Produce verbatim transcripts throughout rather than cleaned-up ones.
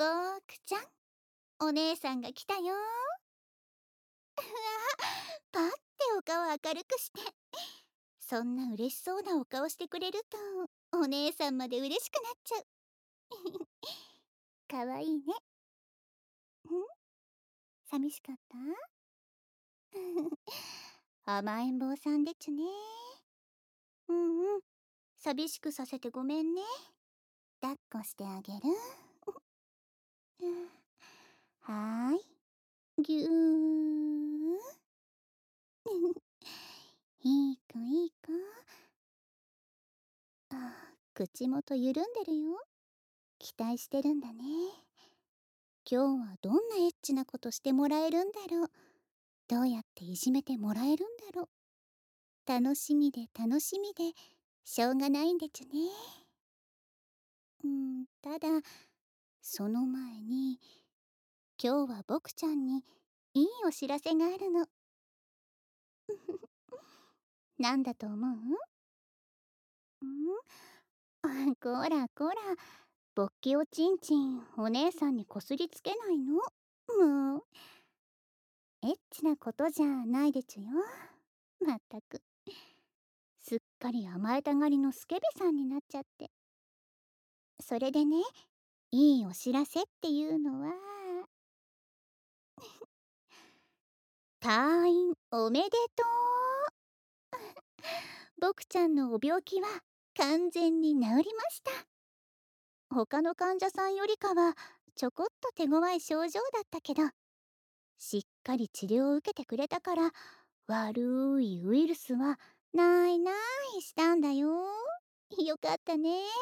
ぼーくちゃん、お姉さんが来たよ。パッてお顔明るくして、そんな嬉しそうなお顔してくれるとお姉さんまで嬉しくなっちゃう。かわいいね。ん、寂しかった？甘えん坊さんでちゅね。うんうん、寂しくさせてごめんね。抱っこしてあげる。はーい、ぎゅー。いい子いい子。ああ、口元緩んでるよ。期待してるんだね。今日はどんなエッチなことしてもらえるんだろう。どうやっていじめてもらえるんだろう。楽しみで楽しみでしょうがないんでちゅね。うん、ただその前に今日は僕ちゃんにいいお知らせがあるの。なんだと思う？んあ、こらこら、勃起おちんちんお姉さんにこすりつけないの？もうエッチなことじゃないでちゅよ。まったくすっかり甘えたがりのスケベさんになっちゃって。それでね、いいお知らせっていうのは、退院おめでとう。僕ちゃんのお病気は完全に治りました。他の患者さんよりかはちょこっと手強い症状だったけど、しっかり治療を受けてくれたから、悪いウイルスはないないしたんだよ。よかったね。ん、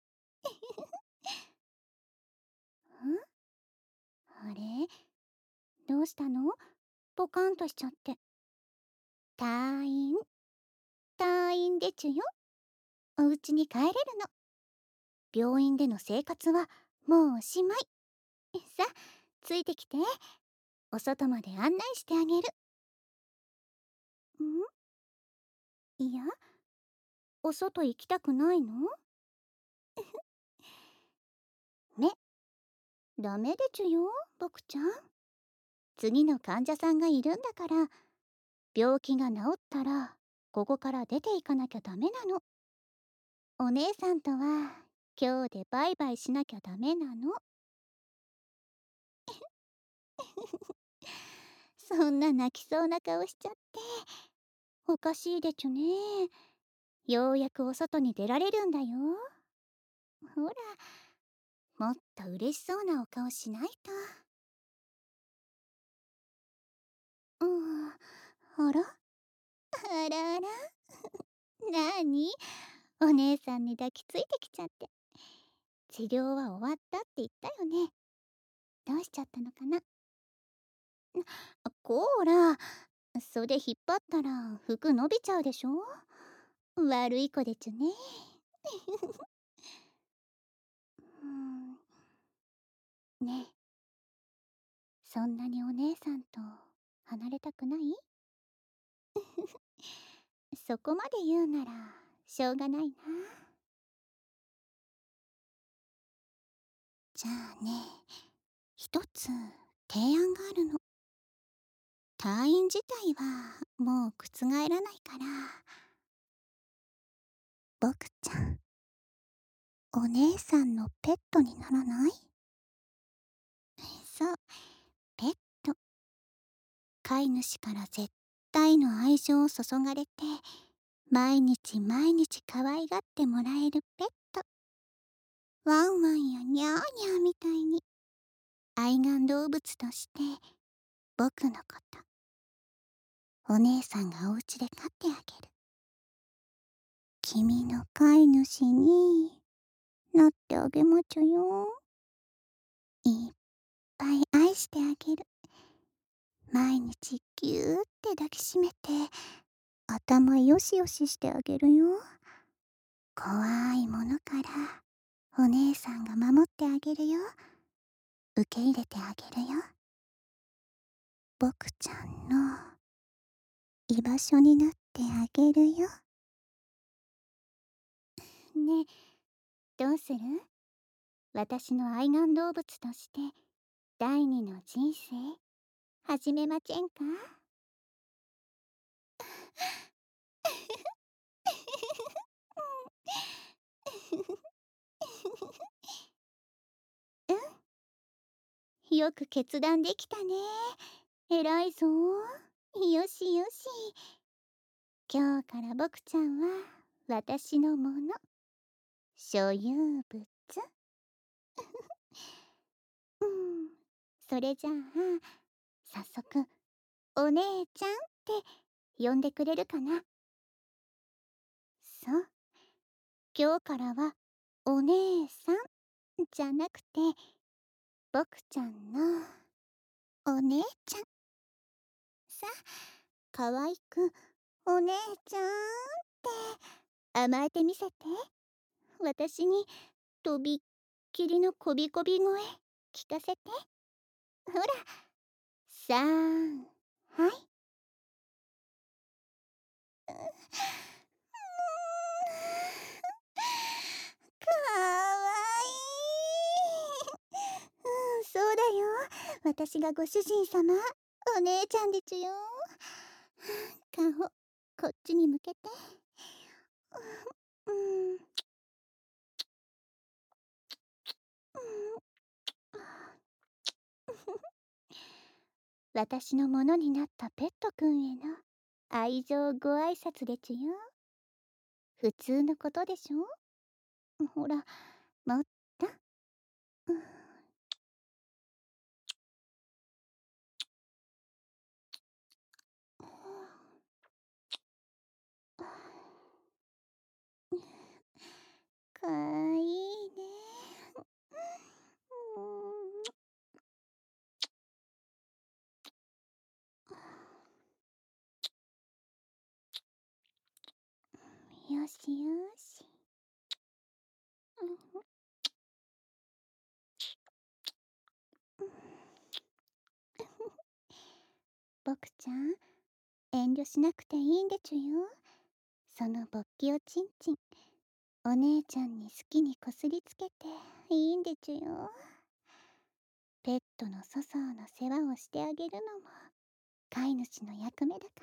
あれ、どうしたの？ポカンとしちゃって。退院退院でちゅよ。お家に帰れるの。病院での生活はもうおしまい。さあ、ついてきて。お外まで案内してあげる。ん、いや、お外行きたくないの？ね、ダメでちゅよ、僕ちゃん。次の患者さんがいるんだから、病気が治ったらここから出ていかなきゃダメなの。お姉さんとは今日でバイバイしなきゃダメなの。そんな泣きそうな顔しちゃって、おかしいでちゅね。ようやくお外に出られるんだよ。ほら、もっと嬉しそうなお顔しないと。うん、あらあらあら。なに、お姉さんに抱きついてきちゃって。治療は終わったって言ったよね。どうしちゃったのかな。こーら、袖引っ張ったら服伸びちゃうでしょ。悪い子でちゅね。うん、ねえ、そんなにお姉さんと離れたくない？そこまで言うならしょうがないな。じゃあね、一つ提案があるの。退院自体はもう覆らないから、僕ちゃん、お姉さんのペットにならない？そう、ペット。飼い主から絶対の愛情を注がれて、毎日毎日可愛がってもらえるペット。ワンワンやニャーニャーみたいに愛玩動物として僕のことお姉さんがお家で飼ってあげる。君の飼い主になってあげまちゅよ。いっぱい愛してあげる。毎日ぎゅーって抱きしめて頭よしよししてあげるよ。怖いものからお姉さんが守ってあげるよ。受け入れてあげるよ。僕ちゃんの居場所になってあげるよ。ねえ、どうする？ 私の愛玩動物として第二の人生始めませんか？うん、よく決断できたね。偉いぞ。よしよし。今日から僕ちゃんは私のもの、所有物。うん、それじゃあ早速お姉ちゃんって呼んでくれるかな？そう、今日からはお姉さんじゃなくて僕ちゃんのお姉ちゃん。さあ、可愛くお姉ちゃんって甘えてみせて。私にとびっきりのこびこび声聞かせて。ほら、さん、はい。かわいい。うん、そうだよ。私がご主人様、お姉ちゃんでちゅよ。顔、こっちに向けて。うん、うん、私のものになったペットくんへの愛情ご挨拶でちゅよ。普通のことでしょ？ほら、もっと。うん、かわいいね。うん、よしよし。うん、僕ちゃん、遠慮しなくていいんでちゅよ。その勃起をちんちん、お姉ちゃんに好きにこすりつけていいんでちゅよ。ペットの粗相の世話をしてあげるのも飼い主の役目だから。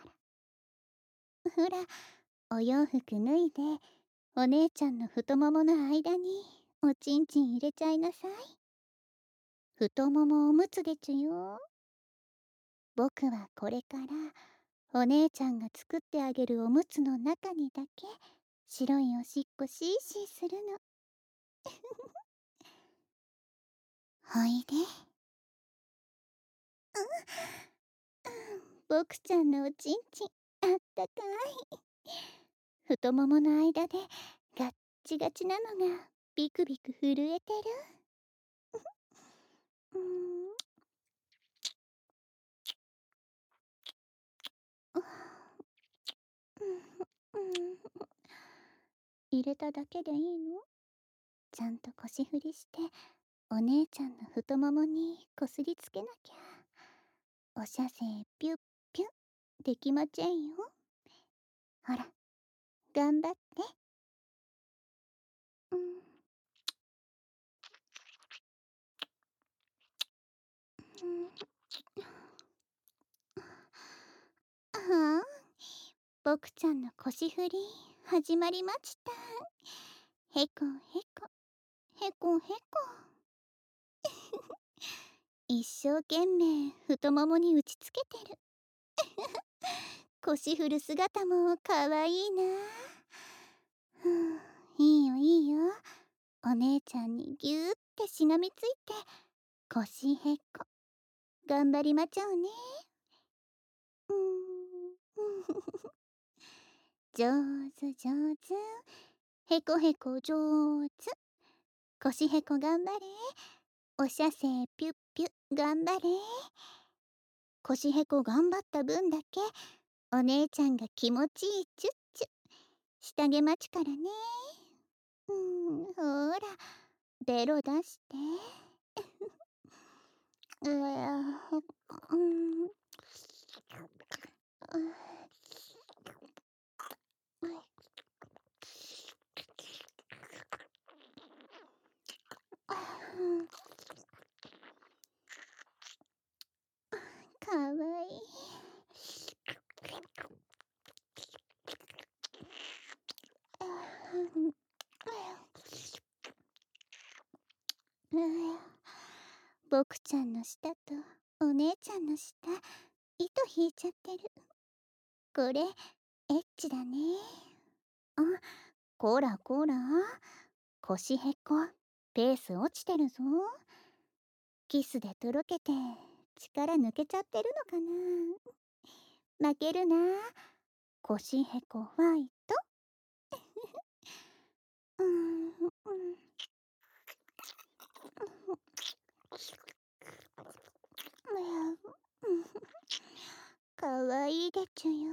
ほら、お洋服脱いでお姉ちゃんの太ももの間におちんちん入れちゃいなさい。太ももおむつでちゅよ。僕はこれからお姉ちゃんが作ってあげるおむつの中にだけ白いおしっこシーシーするの。ほいで。僕ちゃんのおちんちんあったかい。太ももの間でガッチガチなのがビクビク震えてる。うん、うん、入れただけでいいの？ちゃんと腰振りしてお姉ちゃんの太ももにこすりつけなきゃお射精ピュッピュッできまちぇんよ。ほら、頑張って。うん、うん、ああ、僕ちゃんの腰振り始まりました。へこへこへこへこ。一生懸命太ももに打ちつけてる。腰振る姿もかわいいな。ふう、いいよいいよ。お姉ちゃんにぎゅーってしがみついて腰へこ頑張りまちゃうね。うーん上手上手。へこへこ上手。腰へこ頑張れ。お射精ピュッピュッ頑張れ。腰へこ頑張った分だけお姉ちゃんが気持ちいいチュッチュしてあげまちからね。うん、ほら、ベロ出して。うわ、うん、 僕ちゃんの舌とお姉ちゃんの舌、糸引いちゃってる。これ、エッチだね。あ、こらこら。腰へこ、ペース落ちてるぞ。キスでとろけて、力抜けちゃってるのかな。負けるな。腰へこファイト。うーん、うん。かわいいでちゅよ。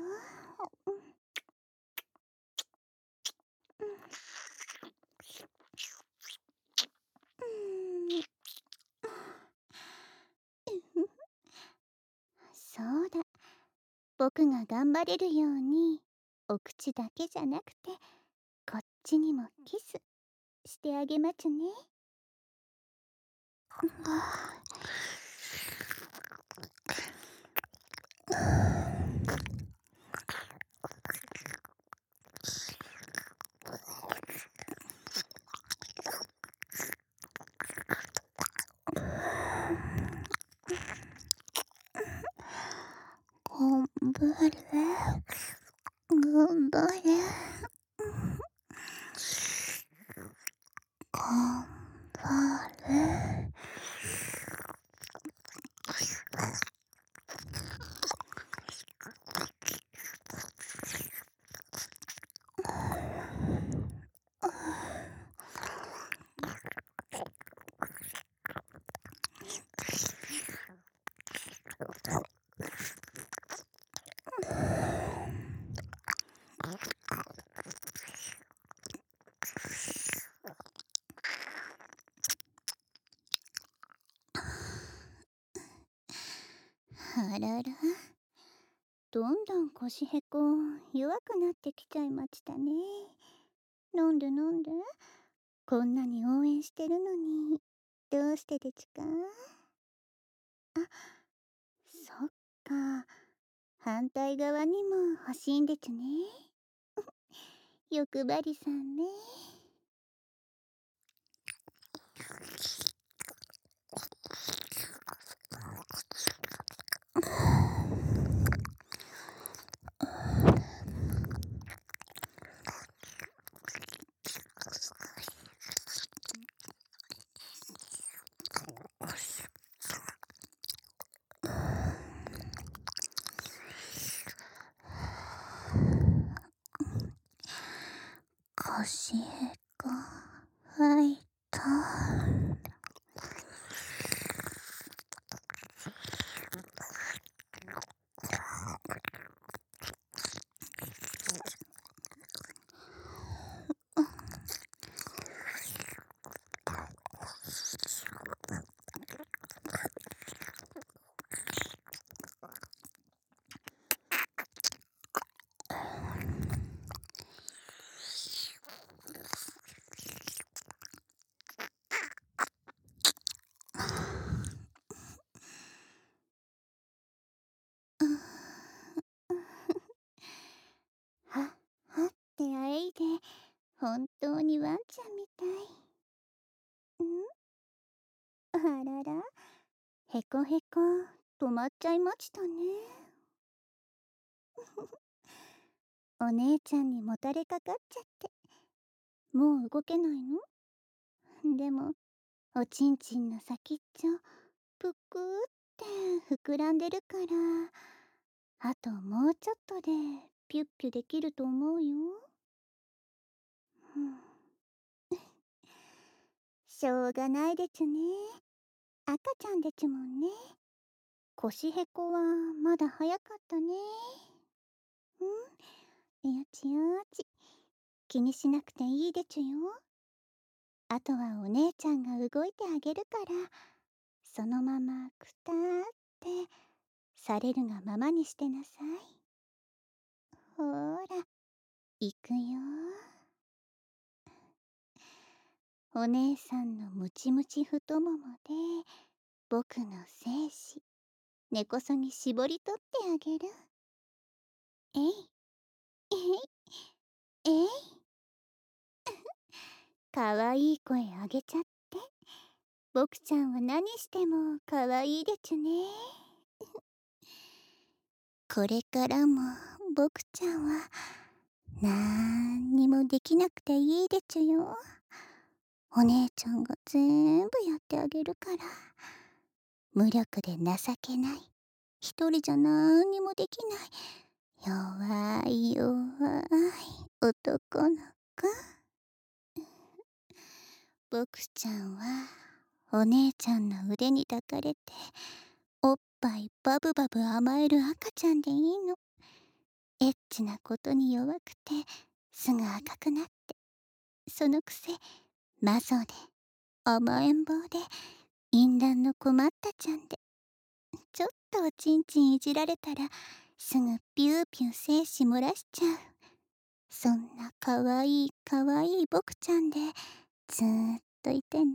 そうだ、僕が頑張れるようにお口だけじゃなくてこっちにもキスしてあげまちゅね。頑張れ、頑張れ、頑張れ。あらら、どんどん腰へこ弱くなってきちゃいましたね。なんでなんで、こんなに応援してるのにどうしてでちゅか。あ、そっか、反対側にも欲しいんでちゅね。欲張りさんね。腰へこファイト。はっはってあえいで本当にワンちゃんみたい。ん、あらら、へこへこ止まっちゃいましたね。お姉ちゃんにもたれかかっちゃってもう動けないの。でもおちんちんの先っちょぷくって膨らんでるから、あともうちょっとでピュッピュできると思うよ。うん、しょうがないでちゅね。赤ちゃんでちゅもんね。腰へこはまだ早かったね。うん、よちよち、気にしなくていいでちゅよ。あとはお姉ちゃんが動いてあげるから、そのままくたってされるがままにしてなさい。ほーら、いくよ。お姉さんのムチムチ太ももで僕の精子根こそぎ絞り取ってあげる。えいえいえい、かわいい声あげちゃって僕ちゃんは何しても可愛いでちゅね。これからも僕ちゃんはなんにもできなくていいでちゅよ。お姉ちゃんが全部やってあげるから。無力で情けない、一人じゃなんにもできない弱い弱い男の子。僕ちゃんはお姉ちゃんの腕に抱かれておっぱいバブバブ甘える赤ちゃんでいいの。エッチなことに弱くてすぐ赤くなって、そのくせマゾで甘えん坊で淫乱の困ったちゃんで、ちょっとおちんちんいじられたらすぐピューピュー精子漏らしちゃう、そんなかわいいかわいい僕ちゃんでずーっといてね。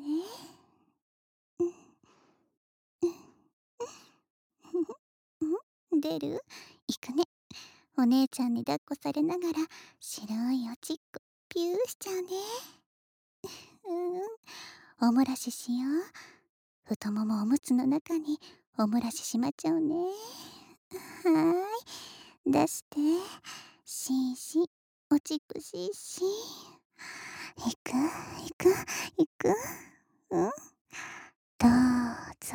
出る？行くね。お姉ちゃんに抱っこされながら白いおちっこピューしちゃうね。うん、おもらししよう。太ももおむつの中におもらししまっちゃうね。はーい、出してしーしおちっこしーし。行く行く行く。うん、どうぞ。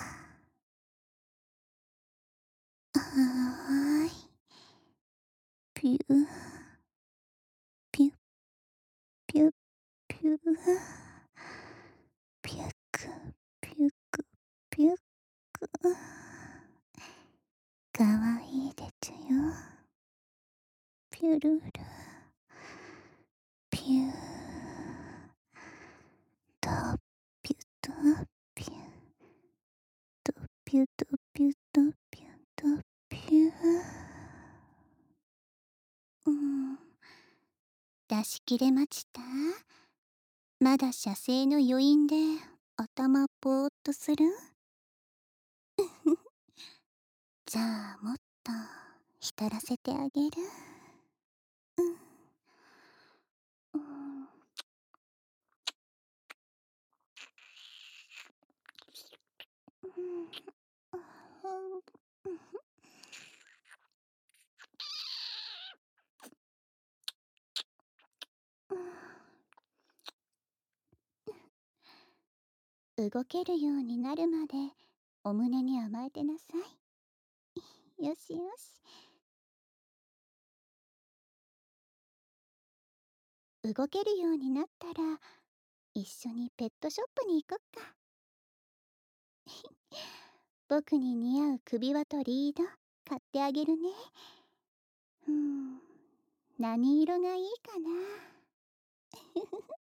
はーい、ピューピュッピュッピューピュックピュックピュック。かわいいでちゅよ。ピュルルピューとピュとピュとピュとピュとピュとピュー。うん、出し切れまちた？まだ射精の余韻で頭ぼーっとする？じゃあもっと浸らせてあげる。うん、うん、動けるようになるまでお胸に甘えてなさい。よしよし。動けるようになったら一緒にペットショップに行こっか。僕に似合う首輪とリード買ってあげるね。うん、何色がいいかな。